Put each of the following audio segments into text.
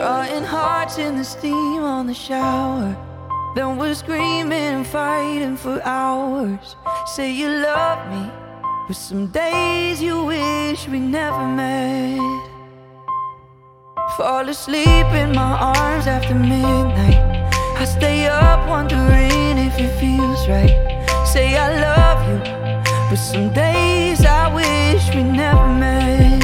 Drawing hearts in the steam on the shower. Then we're screaming and fighting for hours. Say you love me, but some days you wish we never met. Fall asleep in my arms after midnight. I stay up wondering if it feels right. Say I love you, but some days I wish we never met.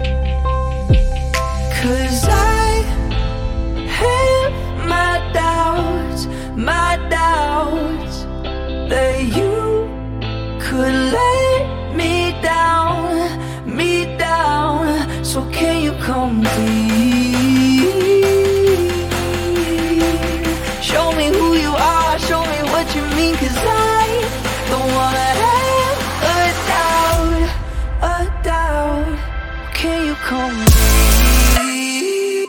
'Cause I have my doubts that you could let me down. So can you come please? Show me who you are, show me what you mean. 'Cause I don't wanna have a doubt. Can you come please?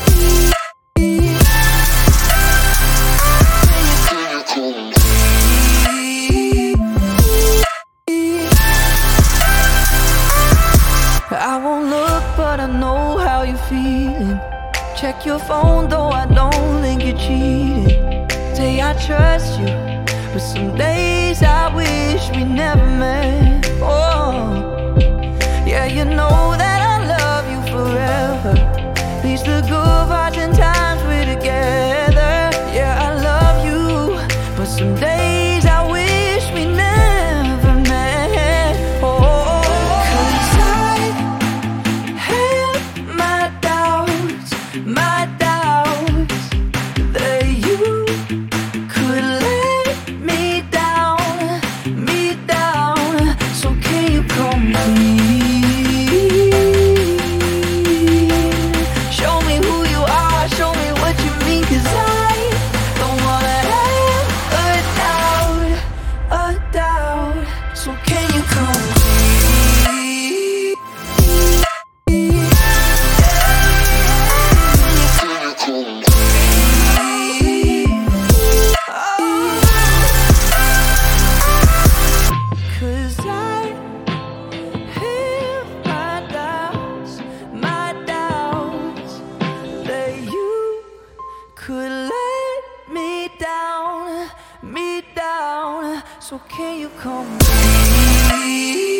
I won't look, but I know how you're feeling. Check your phone, though I don't think you're cheating. Say I trust you, but some days I wish we never met. Oh, yeah, you know that I love you forever. These the good parts and times we're together. Yeah, I love you, but some days I wish we never met. Oh, 'cause I have my doubts that you could let me down. So can you come please? Show me who you are, show me what you mean. 'Cause I don't wanna have a doubt. So can you come please? Cause I have my doubts that you could let me down. So can you come please?